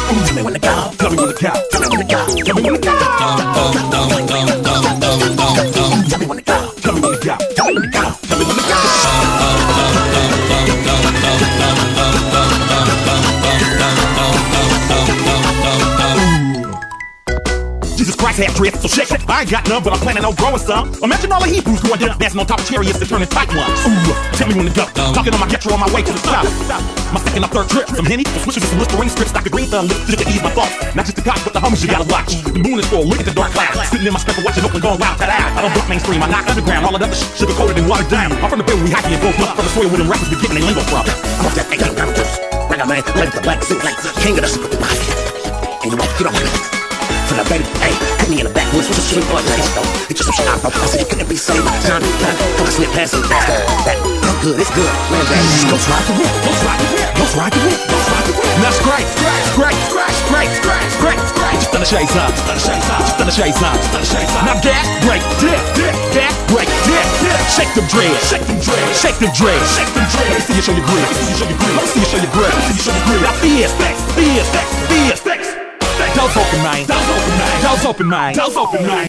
Tell me when to go. Tell me when to go. Tell me when to go. Tell me when to go. Tell me when to go. Tell me when to go. Tell me when to go. Tell me when to go. Tell me when to go. Jesus Christ had dread, so shake it. I ain't got none, but I'm planning on growing some. Imagine all the Hebrews going down, dancing on top of chariots and turning tight ones. Ooh, tell me when to go. Talking on my getro on my way to the top. My second or third trip, some Henny, some switches and some Listerine strips, Dr. Green Thumb, just to ease my thoughts. Not just the cops, but the homies you gotta watch. The moon is full, look at the dark clouds. Sitting in my stepper watching Oakland going wild, I don't block mainstream, I knock underground. All of that shit sugar coated and watered down. I'm from the bay where we hacky and both up from the soil where them rappers be getting their lingo from. I'm off that ain't got juice. Bring a man, let the black suit, like king of the super body. And you won't get on my limit. For the baby, hey, put me in the backwoods with a sweet boy taste though. It's just some shit I thought I said it couldn't be saved. Time, come on, slip past it. That, good, it's good. Man, that ghost ride the whip, ghost ride the whip, ghost ride the whip, ghost ride the whip. Now scrape, scrape, scrape, scrape, scrape, scrape, scrape. Just done the shades up, just done the shades up, just done the shades up, just done the shades up. Now gas, break, dip, dip, gas, break, dip, dip. Shake them dreads, shake them dreads, shake them dreads, shake them dreads. Let me see you show your grit, let me see you show your grit, let me see you show your grit, let me see you show your grit. Now fierce, fierce, fierce, fierce. Doors open, man. Doors open, man. Doors open, man. Doors open, man.